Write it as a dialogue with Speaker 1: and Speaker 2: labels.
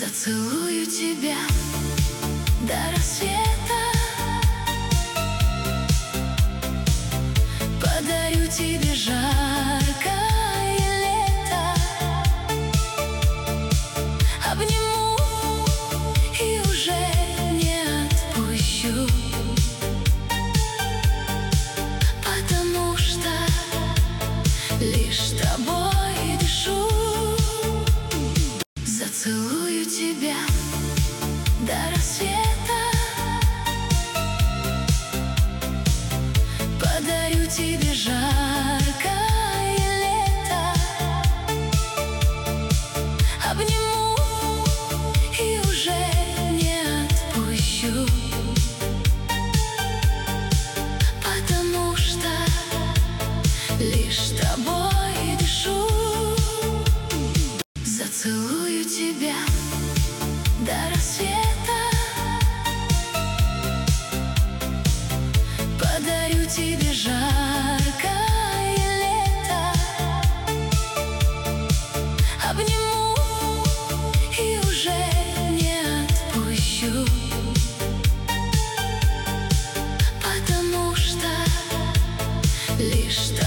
Speaker 1: Зацелую тебя до рассвета, подарю тебе жаркое лето, обниму и уже не отпущу, потому что лишь тобой дышу. Зацелую тебя до рассвета, подарю тебе жаркое лето, обниму и уже не отпущу, потому что лишь тобой дышу. Зацелую тебя до рассвета, подарю тебе жаркое лето, обниму и уже не отпущу, потому что лишь